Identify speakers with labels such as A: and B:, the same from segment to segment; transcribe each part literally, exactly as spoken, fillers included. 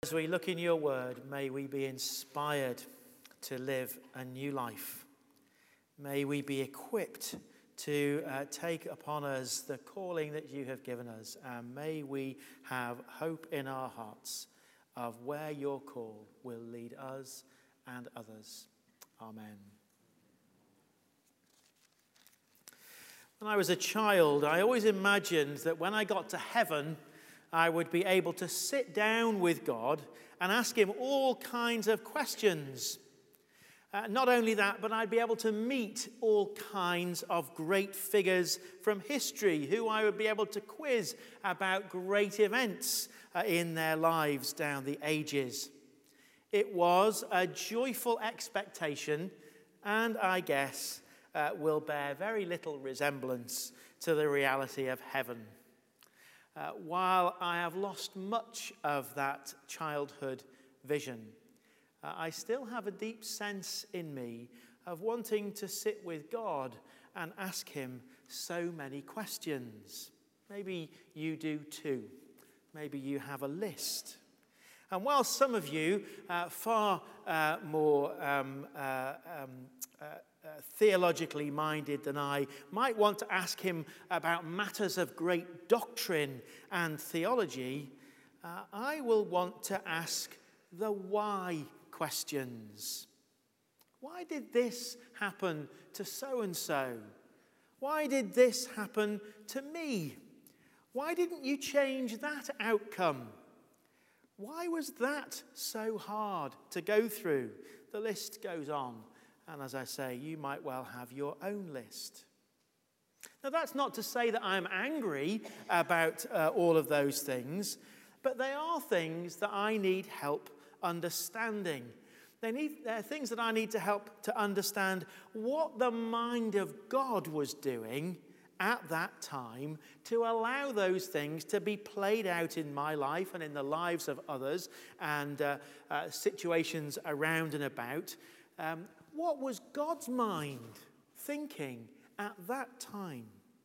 A: As we look in your word, may we be inspired to live a new life. May we be equipped to uh, take upon us the calling that you have given us. And may we have hope in our hearts of where your call will lead us and others. Amen. When I was a child, I always imagined that when I got to heaven, I would be able to sit down with God and ask him all kinds of questions. Uh, not only that, but I'd be able to meet all kinds of great figures from history who I would be able to quiz about great events uh, in their lives down the ages. It was a joyful expectation, and I guess uh, will bear very little resemblance to the reality of heaven. Uh, while I have lost much of that childhood vision, uh, I still have a deep sense in me of wanting to sit with God and ask him so many questions. Maybe you do too. Maybe you have a list. And while some of you, uh, far uh, more um, uh, um, uh, uh, theologically minded than I, might want to ask him about matters of great doctrine and theology, uh, I will want to ask the why questions. Why did this happen to so-and-so? Why did this happen to me? Why didn't you change that outcome? Why was that so hard to go through? The list goes on. And as I say, you might well have your own list. Now, that's not to say that I'm angry about uh, all of those things, but they are things that I need help understanding. They need, they're things that I need to help to understand what the mind of God was doing at that time to allow those things to be played out in my life and in the lives of others and uh, uh, situations around and about. Um, what was God's mind thinking at that time?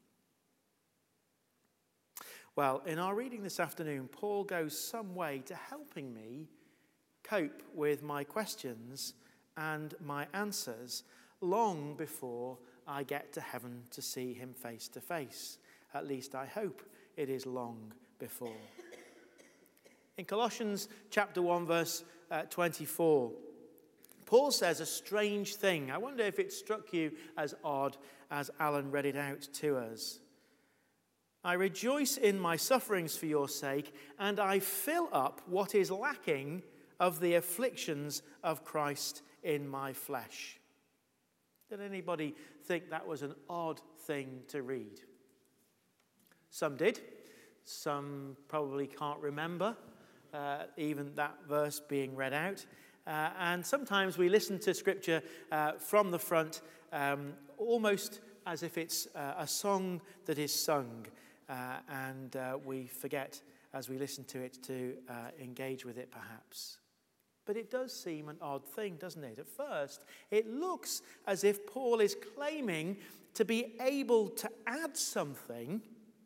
A: Well, in our reading this afternoon, Paul goes some way to helping me cope with my questions and my answers long before I get to heaven to see him face to face. At least I hope it is long before. In Colossians chapter one, verse uh, twenty-four, Paul says a strange thing. I wonder if it struck you as odd as Alan read it out to us. I rejoice in my sufferings for your sake, and I fill up what is lacking of the afflictions of Christ in my flesh. Did anybody think that was an odd thing to read? Some did. Some probably can't remember uh, even that verse being read out. Uh, and sometimes we listen to Scripture uh, from the front um, almost as if it's uh, a song that is sung. Uh, and uh, we forget as we listen to it to uh, engage with it perhaps. But it does seem an odd thing, doesn't it? At first, it looks as if Paul is claiming to be able to add something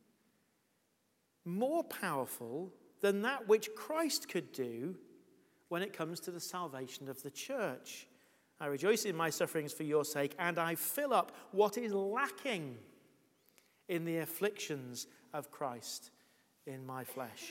A: more powerful than that which Christ could do when it comes to the salvation of the church. I rejoice in my sufferings for your sake, and I fill up what is lacking in the afflictions of Christ in my flesh.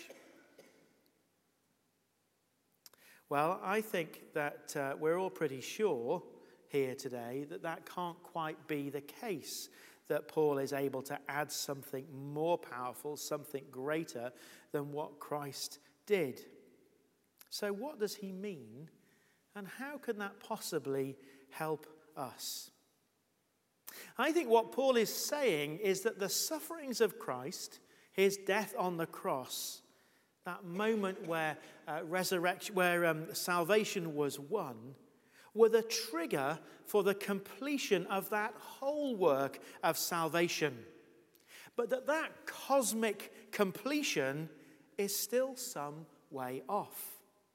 A: Well, I think that uh, we're all pretty sure here today that that can't quite be the case, that Paul is able to add something more powerful, something greater than what Christ did. So what does he mean, and how can that possibly help us? I think what Paul is saying is that the sufferings of Christ, his death on the cross, that moment where uh, resurrection, where um, salvation was won, were the trigger for the completion of that whole work of salvation. But that that cosmic completion is still some way off.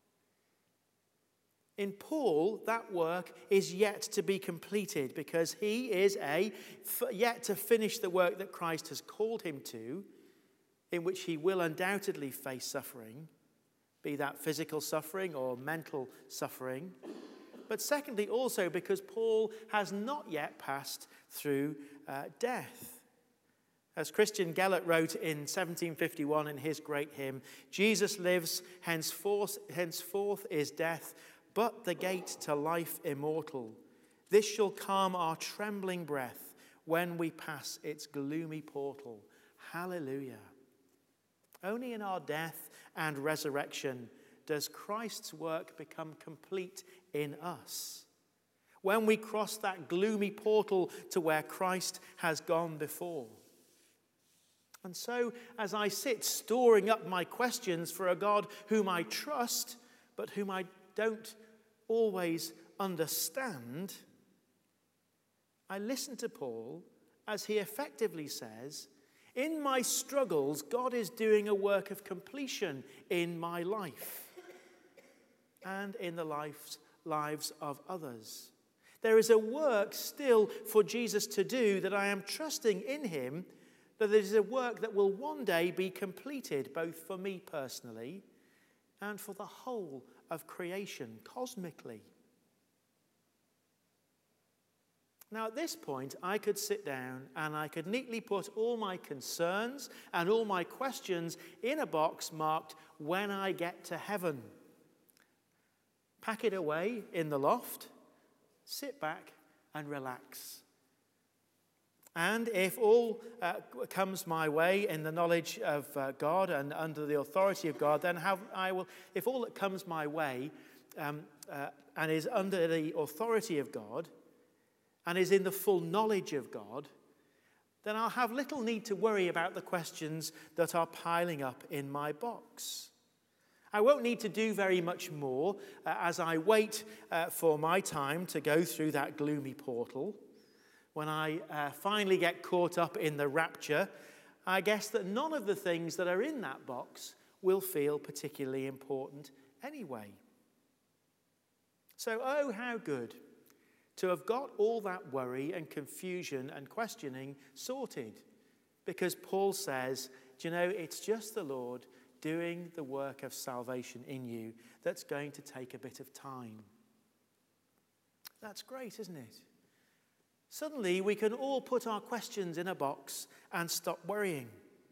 A: In Paul, that work is yet to be completed because he is a yet to finish the work that Christ has called him to, in which he will undoubtedly face suffering. be that physical suffering or mental suffering. But secondly, also because Paul has not yet passed through uh, death. As Christian Gellert wrote in seventeen fifty-one in his great hymn, Jesus lives, henceforth, henceforth is death, but the gate to life immortal. This shall calm our trembling breath when we pass its gloomy portal. Hallelujah. Only in our death and resurrection does Christ's work become complete in us. When we cross that gloomy portal to where Christ has gone before. And so, as I sit storing up my questions for a God whom I trust, but whom I don't always understand, I listen to Paul as he effectively says, in my struggles, God is doing a work of completion in my life and in the lives, lives of others. There is a work still for Jesus to do that I am trusting in him, that there is a work that will one day be completed, both for me personally and for the whole of creation cosmically. Now, at this point, I could sit down and I could neatly put all my concerns and all my questions in a box marked, when I get to heaven. Pack it away in the loft, sit back and relax. And if all uh, comes my way in the knowledge of uh, God and under the authority of God, then have, I will, if all that comes my way um, uh, and is under the authority of God, and is in the full knowledge of God, then I'll have little need to worry about the questions that are piling up in my box. I won't need to do very much more uh, as I wait uh, for my time to go through that gloomy portal. When I uh, finally get caught up in the rapture, I guess that none of the things that are in that box will feel particularly important anyway. So, oh, how good to have got all that worry and confusion and questioning sorted. Because Paul says, do you know, it's just the Lord doing the work of salvation in you that's going to take a bit of time. That's great, isn't it? Suddenly we can all put our questions in a box and stop worrying.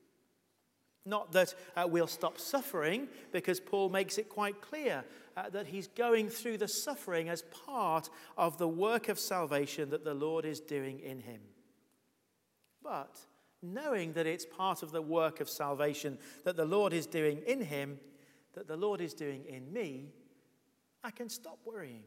A: Not that uh, we'll stop suffering, because Paul makes it quite clear uh, that he's going through the suffering as part of the work of salvation that the Lord is doing in him. But knowing that it's part of the work of salvation that the Lord is doing in him, that the Lord is doing in me, I can stop worrying.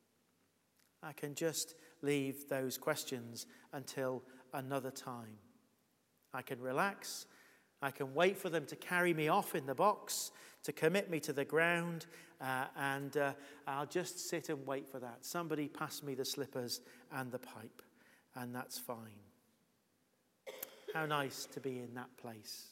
A: I can just leave those questions until another time. I can relax. I can wait for them to carry me off in the box, to commit me to the ground, uh, and uh, I'll just sit and wait for that. Somebody pass me the slippers and the pipe, and that's fine. How nice to be in that place.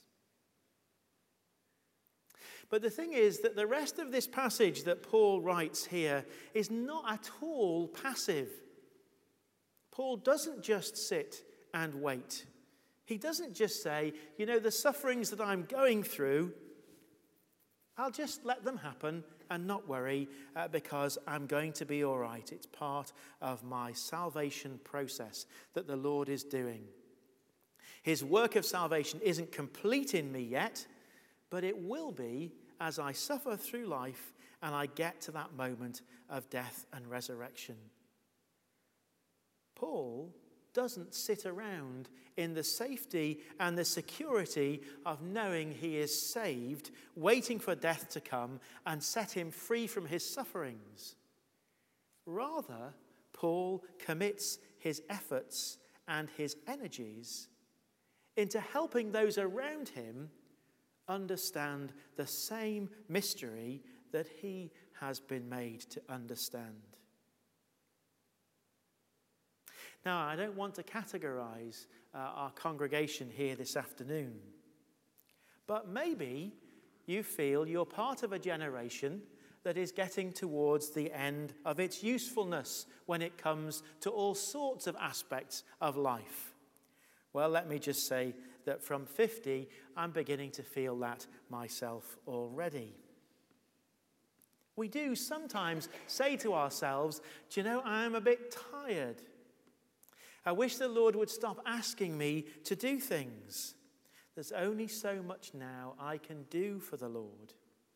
A: But the thing is that the rest of this passage that Paul writes here is not at all passive. Paul doesn't just sit and wait. He doesn't just say, you know, the sufferings that I'm going through, I'll just let them happen and not worry uh, because I'm going to be all right. It's part of my salvation process that the Lord is doing. His work of salvation isn't complete in me yet, but it will be as I suffer through life and I get to that moment of death and resurrection. Paul doesn't sit around in the safety and the security of knowing he is saved, waiting for death to come and set him free from his sufferings. Rather, Paul commits his efforts and his energies into helping those around him understand the same mystery that he has been made to understand. Now, I don't want to categorize uh, our congregation here this afternoon, but maybe you feel you're part of a generation that is getting towards the end of its usefulness when it comes to all sorts of aspects of life. Well, let me just say that from fifty, I'm beginning to feel that myself already. We do sometimes say to ourselves, do you know, I'm a bit tired. I wish the Lord would stop asking me to do things. There's only so much now I can do for the Lord.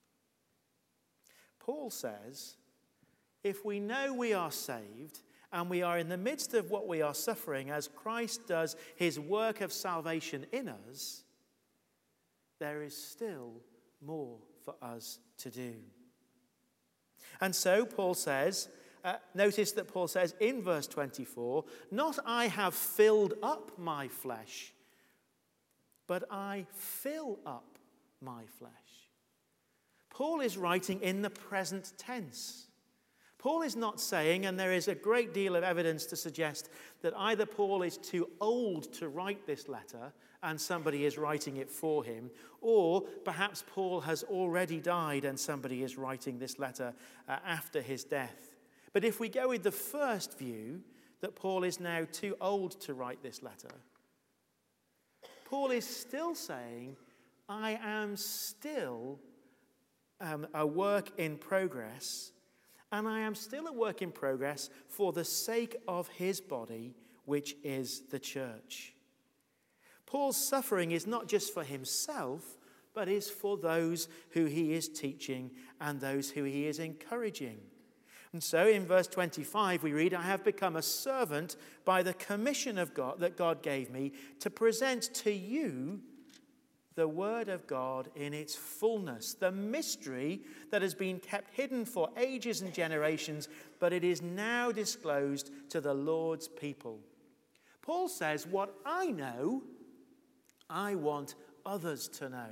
A: Paul says, if we know we are saved and we are in the midst of what we are suffering as Christ does his work of salvation in us, there is still more for us to do. And so Paul says, uh, notice that Paul says in verse twenty-four, not I have filled up my flesh, but I fill up my flesh. Paul is writing in the present tense. Paul is not saying, and there is a great deal of evidence to suggest that either Paul is too old to write this letter and somebody is writing it for him, or perhaps Paul has already died and somebody is writing this letter uh, after his death. But if we go with the first view, that Paul is now too old to write this letter, Paul is still saying, I am still um, a work in progress, and I am still a work in progress for the sake of his body, which is the church. Paul's suffering is not just for himself, but is for those who he is teaching and those who he is encouraging. And so in verse twenty-five we read, I have become a servant by the commission of God that God gave me to present to you the word of God in its fullness, the mystery that has been kept hidden for ages and generations, but it is now disclosed to the Lord's people. Paul says, what I know, I want others to know.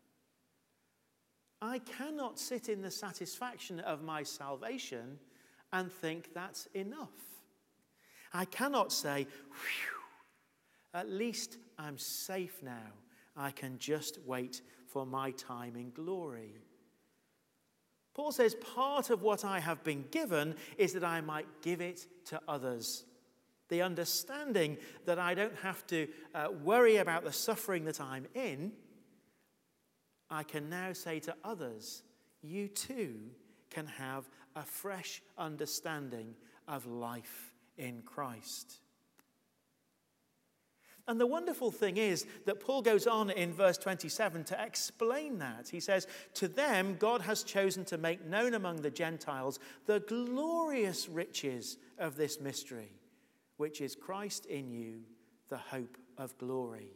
A: I cannot sit in the satisfaction of my salvation and think that's enough. I cannot say, whew, at least I'm safe now. I can just wait for my time in glory. Paul says part of what I have been given is that I might give it to others. The understanding that I don't have to uh, worry about the suffering that I'm in, I can now say to others, you too can have a fresh understanding of life in Christ. And the wonderful thing is that Paul goes on in verse twenty-seven to explain that. He says, to them God has chosen to make known among the Gentiles the glorious riches of this mystery, which is Christ in you, the hope of glory.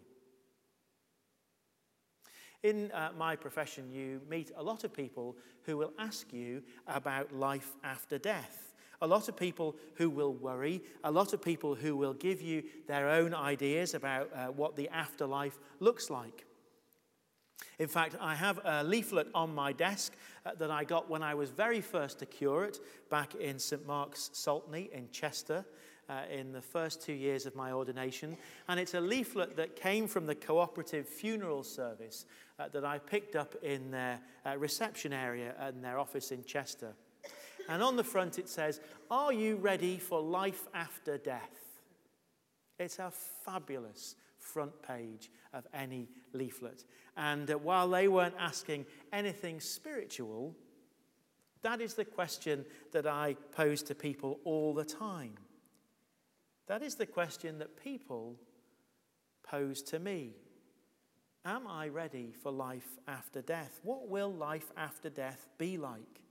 A: In uh, my profession, you meet a lot of people who will ask you about life after death. A lot of people who will worry, a lot of people who will give you their own ideas about uh, what the afterlife looks like. In fact, I have a leaflet on my desk uh, that I got when I was very first a curate back in Saint Mark's Saltney in Chester. Uh, in the first two years of my ordination, and it's a leaflet that came from the cooperative funeral service uh, that I picked up in their uh, reception area in their office in Chester. And on the front it says, are you ready for life after death? It's a fabulous front page of any leaflet. And uh, while they weren't asking anything spiritual, that is the question that I pose to people all the time. That is the question that people pose to me. Am I ready for life after death? What will life after death be like?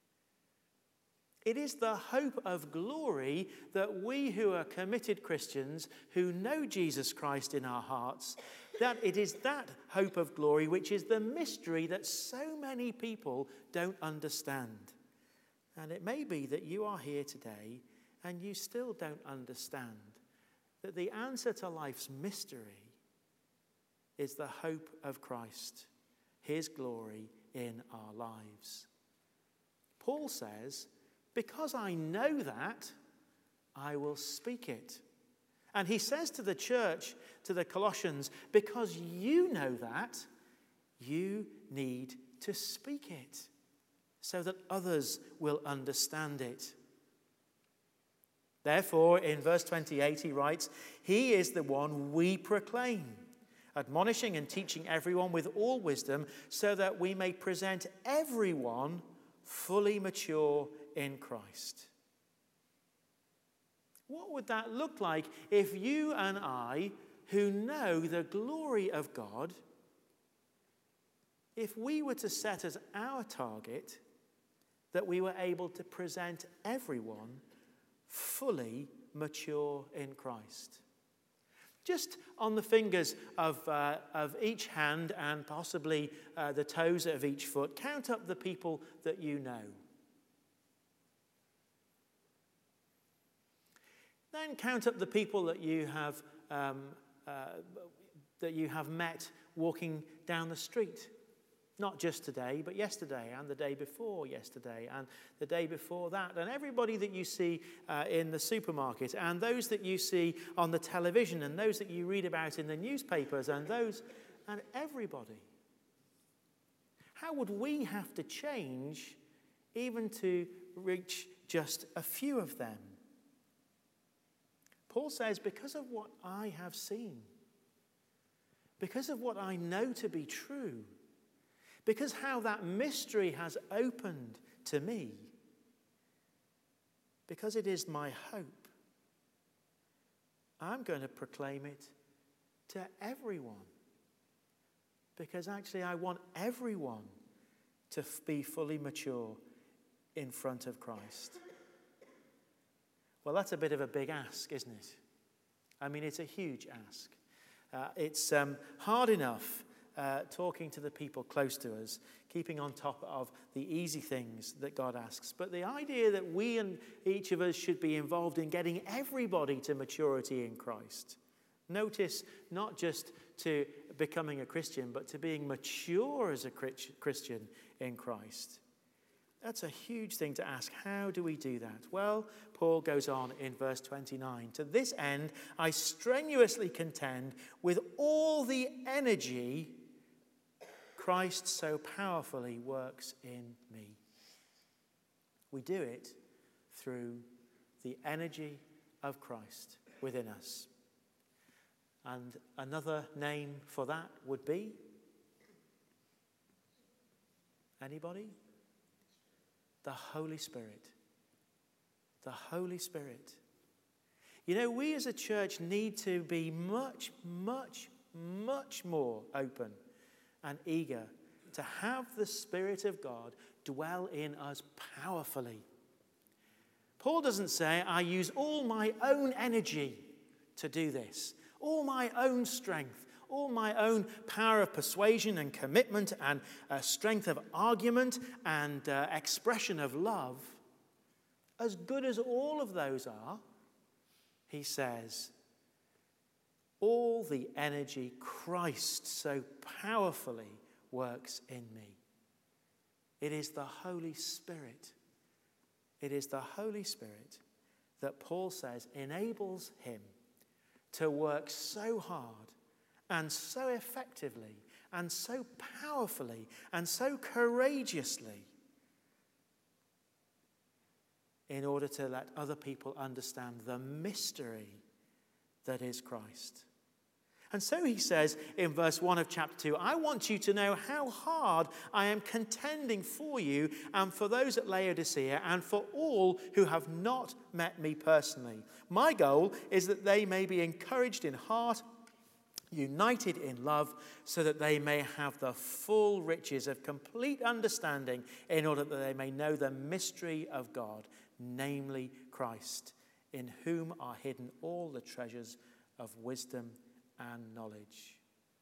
A: It is the hope of glory that we who are committed Christians, who know Jesus Christ in our hearts, that it is that hope of glory which is the mystery that so many people don't understand. And it may be that you are here today and you still don't understand that the answer to life's mystery is the hope of Christ, his glory in our lives. Paul says, because I know that, I will speak it. And he says to the church, to the Colossians, because you know that, you need to speak it so that others will understand it. Therefore, in verse twenty-eight, he writes, he is the one we proclaim, admonishing and teaching everyone with all wisdom, so that we may present everyone fully mature in Christ. What would that look like if you and I, who know the glory of God, if we were to set as our target that we were able to present everyone fully mature in Christ? Just on the fingers of, uh, of each hand and possibly uh, the toes of each foot, count up the people that you know. Then count up the people that you have um, uh, that you have met walking down the street. Not just today, but yesterday and the day before yesterday and the day before that. And everybody that you see uh, in the supermarket and those that you see on the television and those that you read about in the newspapers and those and everybody. How would we have to change even to reach just a few of them? Paul says, because of what I have seen, because of what I know to be true, because how that mystery has opened to me, because it is my hope, I'm going to proclaim it to everyone. Because actually I want everyone to be fully mature in front of Christ. Well, that's a bit of a big ask, isn't it? I mean, it's a huge ask. Uh, it's um, hard enough Uh, talking to the people close to us, keeping on top of the easy things that God asks. But the idea that we and each of us should be involved in getting everybody to maturity in Christ. Notice, not just to becoming a Christian, but to being mature as a Christian in Christ. That's a huge thing to ask. How do we do that? Well, Paul goes on in verse twenty-nine. To this end, I strenuously contend with all the energy Christ so powerfully works in me. We do it through the energy of Christ within us. And another name for that would be? Anybody? The Holy Spirit. The Holy Spirit. You know, we as a church need to be much, much, much more open and eager to have the Spirit of God dwell in us powerfully. Paul doesn't say, I use all my own energy to do this, all my own strength, all my own power of persuasion and commitment and uh, strength of argument and uh, expression of love. As good as all of those are, he says, all the energy Christ so powerfully works in me. It is the Holy Spirit. It is the Holy Spirit that Paul says enables him to work so hard and so effectively and so powerfully and so courageously in order to let other people understand the mystery that is Christ. And so he says in verse one of chapter two, I want you to know how hard I am contending for you and for those at Laodicea and for all who have not met me personally. My goal is that they may be encouraged in heart, united in love, so that they may have the full riches of complete understanding in order that they may know the mystery of God, namely Christ, in whom are hidden all the treasures of wisdom and knowledge.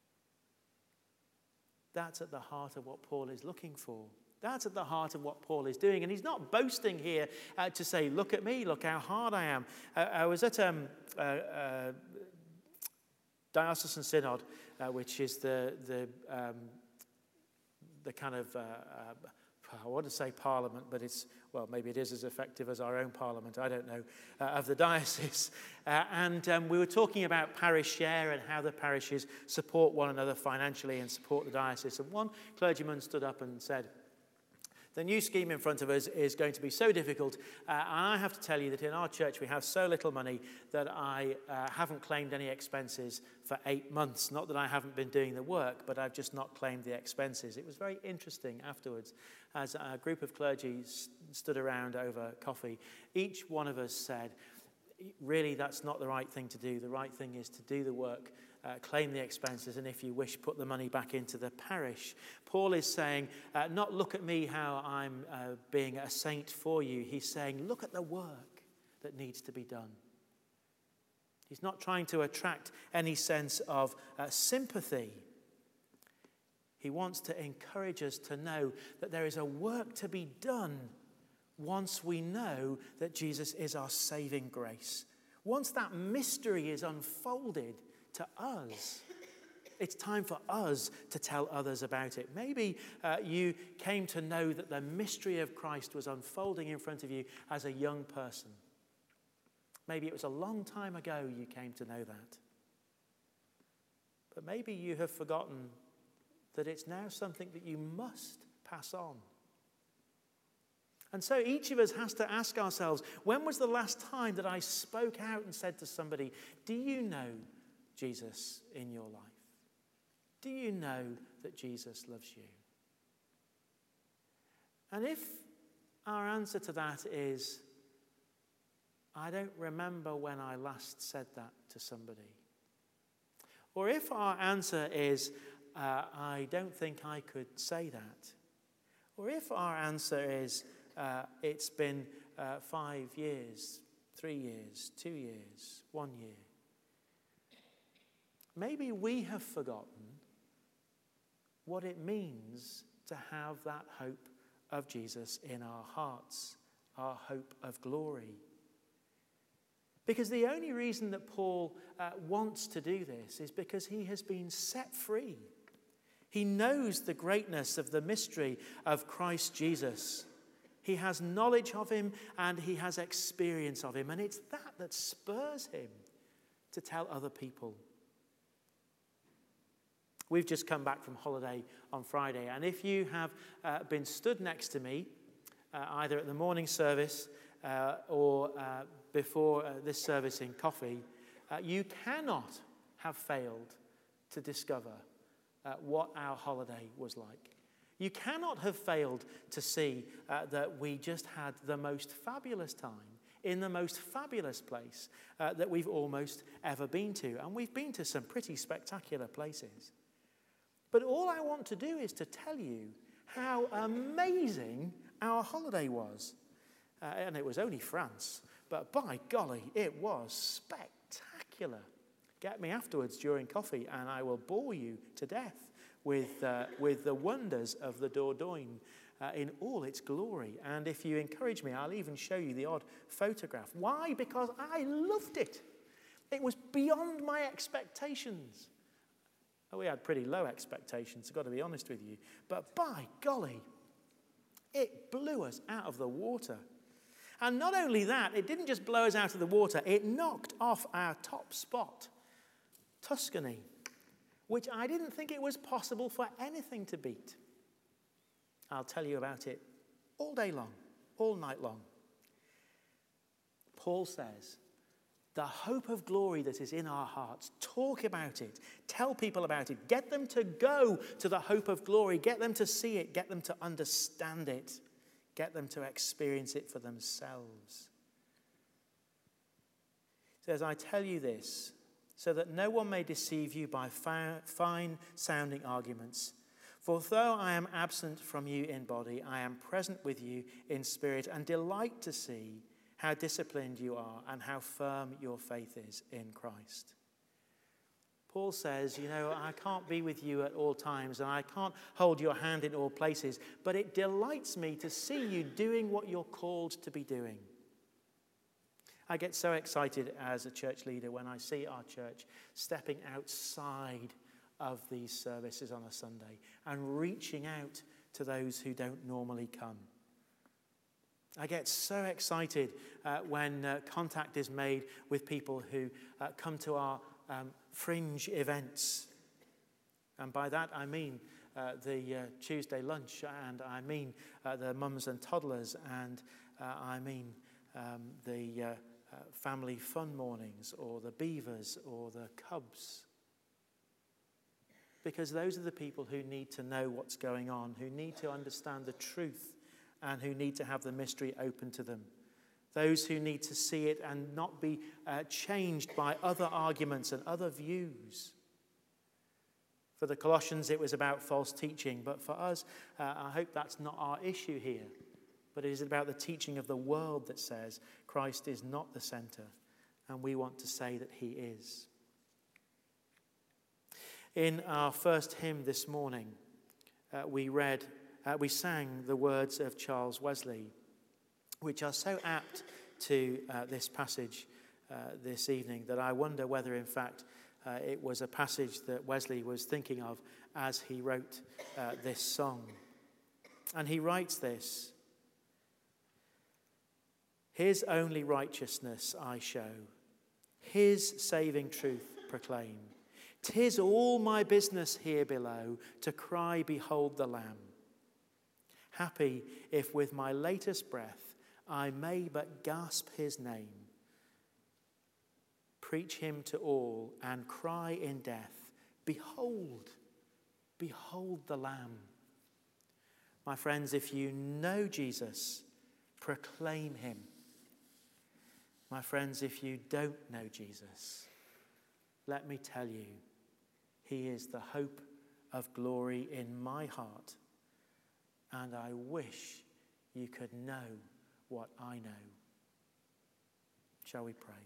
A: That's at the heart of what Paul is looking for. That's at the heart of what Paul is doing. And he's not boasting here uh, to say, look at me, look how hard I am. Uh, I was at um, uh, uh, Diocesan Synod, uh, which is the the um, the kind of, uh, uh, I want to say parliament, but it's, well, maybe it is as effective as our own parliament, I don't know, uh, of the diocese. Uh, and um, we were talking about parish share and how the parishes support one another financially and support the diocese. And one clergyman stood up and said, The new scheme in front of us is going to be so difficult, uh, and I have to tell you that in our church we have so little money that I uh, haven't claimed any expenses for eight months. Not that I haven't been doing the work, but I've just not claimed the expenses. It was very interesting afterwards as a group of clergy s- stood around over coffee. Each one of us said, really, that's not the right thing to do. The right thing is to do the work, uh, claim the expenses, and if you wish, put the money back into the parish. Paul is saying, uh, not look at me how I'm uh, being a saint for you. He's saying, look at the work that needs to be done. He's not trying to attract any sense of uh, sympathy. He wants to encourage us to know that there is a work to be done once we know that Jesus is our saving grace. Once that mystery is unfolded to us, it's time for us to tell others about it. Maybe uh, you came to know that the mystery of Christ was unfolding in front of you as a young person. Maybe it was a long time ago you came to know that. But maybe you have forgotten that it's now something that you must pass on. And so each of us has to ask ourselves, when was the last time that I spoke out and said to somebody, do you know Jesus in your life? Do you know that Jesus loves you? And if our answer to that is, I don't remember when I last said that to somebody. Or if our answer is, uh, I don't think I could say that. Or if our answer is, uh, it's been uh, five years, three years, two years, one year. Maybe we have forgotten what it means to have that hope of Jesus in our hearts, our hope of glory. Because the only reason that Paul uh, wants to do this is because he has been set free. He knows the greatness of the mystery of Christ Jesus. He has knowledge of him and he has experience of him. And it's that that spurs him to tell other people. We've just come back from holiday on Friday. And if you have uh, been stood next to me, uh, either at the morning service uh, or uh, before uh, this service in coffee, uh, you cannot have failed to discover uh, what our holiday was like. You cannot have failed to see uh, that we just had the most fabulous time in the most fabulous place uh, that we've almost ever been to. And we've been to some pretty spectacular places. But all I want to do is to tell you how amazing our holiday was. Uh, and it was only France. But by golly, it was spectacular. Get me afterwards during coffee and I will bore you to death with, uh, with the wonders of the Dordogne uh, in all its glory. And if you encourage me, I'll even show you the odd photograph. Why? Because I loved it. It was beyond my expectations. Oh, we had pretty low expectations, I've got to be honest with you. But by golly, it blew us out of the water. And not only that, it didn't just blow us out of the water, it knocked off our top spot, Tuscany, which I didn't think it was possible for anything to beat. I'll tell you about it all day long, all night long. Paul says, the hope of glory that is in our hearts, talk about it, tell people about it, get them to go to the hope of glory, get them to see it, get them to understand it, get them to experience it for themselves. He says, I tell you this, so that no one may deceive you by fi- fine-sounding arguments. For though I am absent from you in body, I am present with you in spirit and delight to see how disciplined you are and how firm your faith is in Christ. Paul says, you know, I can't be with you at all times and I can't hold your hand in all places, but it delights me to see you doing what you're called to be doing. I get so excited as a church leader when I see our church stepping outside of these services on a Sunday and reaching out to those who don't normally come. I get so excited uh, when uh, contact is made with people who uh, come to our um, fringe events. And by that I mean uh, the uh, Tuesday lunch, and I mean uh, the mums and toddlers, and uh, I mean um, the uh, uh, family fun mornings, or the beavers, or the cubs. Because those are the people who need to know what's going on, who need to understand the truth, and who need to have the mystery open to them. Those who need to see it and not be uh, changed by other arguments and other views. For the Colossians, it was about false teaching. But for us, uh, I hope that's not our issue here. But it is about the teaching of the world that says Christ is not the center. And we want to say that he is. In our first hymn this morning, uh, we read, uh, we sang the words of Charles Wesley, which are so apt to uh, this passage uh, this evening that I wonder whether, in fact, uh, it was a passage that Wesley was thinking of as he wrote uh, this song. And he writes this: "His only righteousness I show, his saving truth proclaim. 'Tis all my business here below to cry, behold the Lamb. Happy if with my latest breath I may but gasp his name. Preach him to all and cry in death, behold, behold the Lamb." My friends, if you know Jesus, proclaim him. My friends, if you don't know Jesus, let me tell you, he is the hope of glory in my heart. And I wish you could know what I know. Shall we pray?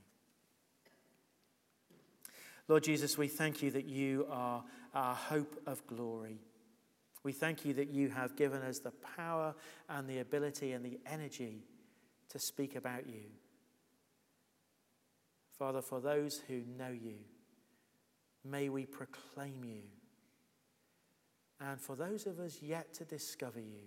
A: Lord Jesus, we thank you that you are our hope of glory. We thank you that you have given us the power and the ability and the energy to speak about you. Father, for those who know you, may we proclaim you. And for those of us yet to discover you,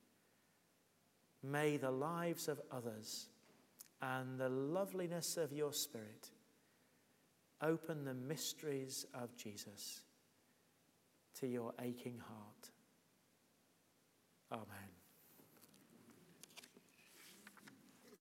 A: may the lives of others and the loveliness of your Spirit open the mysteries of Jesus to your aching heart. Amen.